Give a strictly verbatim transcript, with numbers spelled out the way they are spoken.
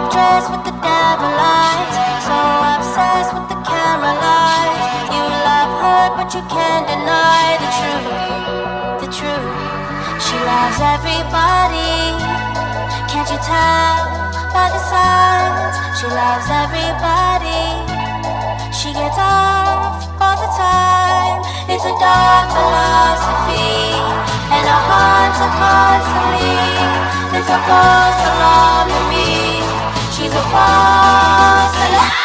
dressed with the devil lights, so obsessed with the camera lights. You love her, but you can't deny the truth, the truth. She loves everybody, can't you tell by the signs? She loves everybody, she gets off all the time. It's a dark philosophy, and our hearts are constantly. It's a false alarm to me. She's a false alarm.